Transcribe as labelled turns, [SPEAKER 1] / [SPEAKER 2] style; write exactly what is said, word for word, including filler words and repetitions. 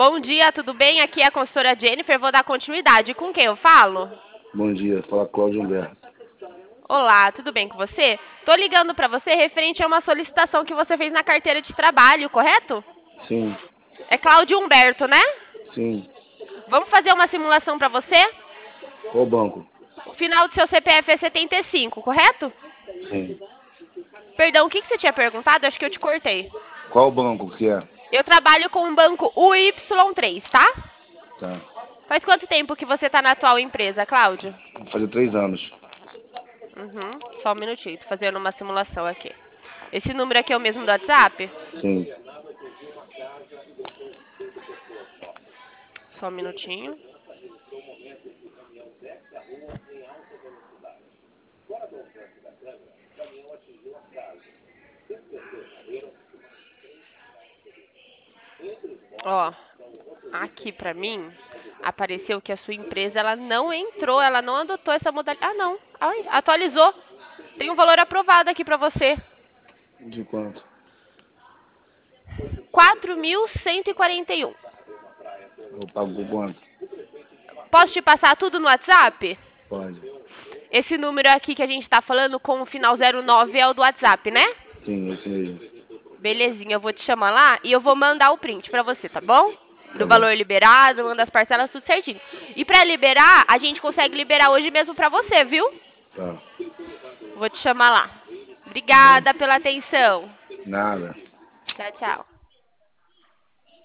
[SPEAKER 1] Bom dia, tudo bem? Aqui é a consultora Jennifer, vou dar continuidade. Com quem eu falo?
[SPEAKER 2] Bom dia, fala Cláudio Humberto.
[SPEAKER 1] Olá, tudo bem com você? Tô ligando para você referente a uma solicitação que você fez na carteira de trabalho, correto?
[SPEAKER 2] Sim,
[SPEAKER 1] É Cláudio Humberto, né?
[SPEAKER 2] sim.
[SPEAKER 1] Vamos fazer uma simulação para você?
[SPEAKER 2] Qual banco?
[SPEAKER 1] O final do seu C P F é setenta e cinco, correto?
[SPEAKER 2] Sim.
[SPEAKER 1] Perdão, o que, que você tinha perguntado? Acho que eu te cortei.
[SPEAKER 2] Qual banco que é?
[SPEAKER 1] Eu trabalho com o banco U Y três, tá?
[SPEAKER 2] Tá.
[SPEAKER 1] Faz quanto tempo que você tá na atual empresa, Cláudio?
[SPEAKER 2] Vai fazer três anos.
[SPEAKER 1] Uhum, só um minutinho, tô fazendo uma simulação aqui. Esse número aqui é o mesmo do WhatsApp?
[SPEAKER 2] Sim.
[SPEAKER 1] Só um minutinho. Ó, aqui pra mim apareceu que a sua empresa ela não entrou, ela não adotou essa modalidade. Ah, não. Ai, atualizou. Tem um valor aprovado aqui pra você.
[SPEAKER 2] De quanto?
[SPEAKER 1] quatro mil cento e quarenta e um.
[SPEAKER 2] Eu pago quanto?
[SPEAKER 1] Posso te passar tudo no WhatsApp?
[SPEAKER 2] Pode.
[SPEAKER 1] Esse número aqui que a gente tá falando com o final zero nove é o do WhatsApp, né?
[SPEAKER 2] Sim, esse mesmo.
[SPEAKER 1] Belezinha, eu vou te chamar lá e eu vou mandar o print pra você, tá bom?
[SPEAKER 2] Tá
[SPEAKER 1] Do
[SPEAKER 2] bom.
[SPEAKER 1] valor liberado, manda as parcelas, tudo certinho. E pra liberar, a gente consegue liberar hoje mesmo pra você, viu?
[SPEAKER 2] Tá.
[SPEAKER 1] Vou te chamar lá.
[SPEAKER 2] Tá bom.
[SPEAKER 1] Obrigada pela atenção.
[SPEAKER 2] Nada.
[SPEAKER 1] Tchau, tchau.